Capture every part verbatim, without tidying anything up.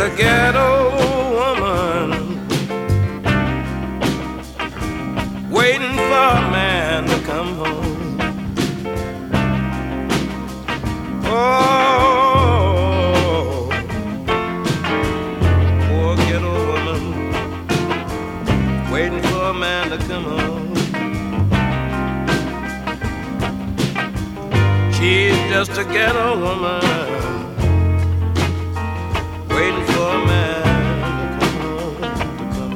a ghetto woman waiting for a man to come home. Oh, poor ghetto woman waiting for a man to come home. She's just a ghetto woman waiting for a man to come home, to come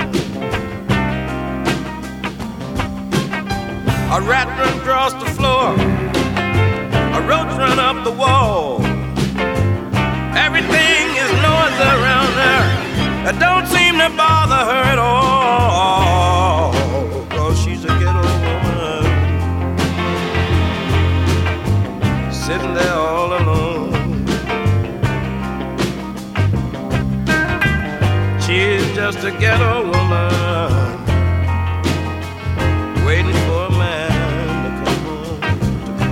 home. A rat run across the floor, a roach run up the wall. Everything is noise around her. It don't seem to bother her at all, 'cause she's a ghetto woman sitting there all alone. She's just a ghetto woman waiting for a man to come home, to come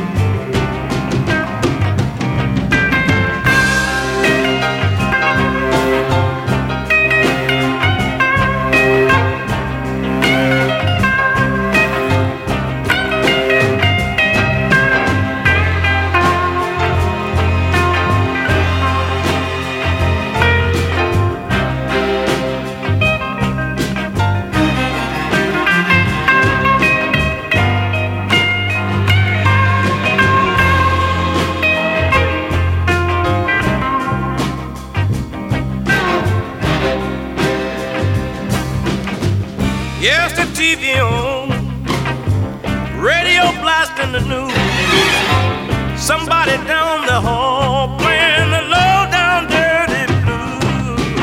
yes, the T V on, radio blasting the news. Somebody down the hall playing the low down dirty blues.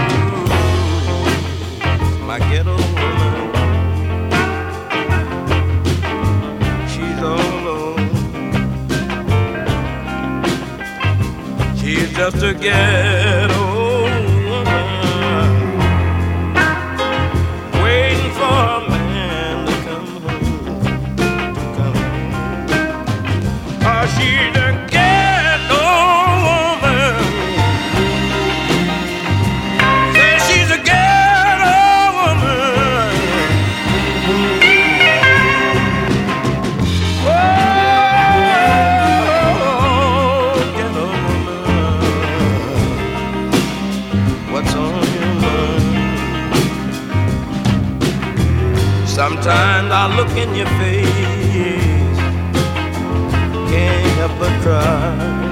My ghetto woman, she's all alone. She's just a ghetto woman waiting for a man to come home, to come home. Oh, she's a ghetto woman. Say she's a ghetto woman. Oh, ghetto woman, what's on your mind? Sometimes I look in your face, can't help but cry.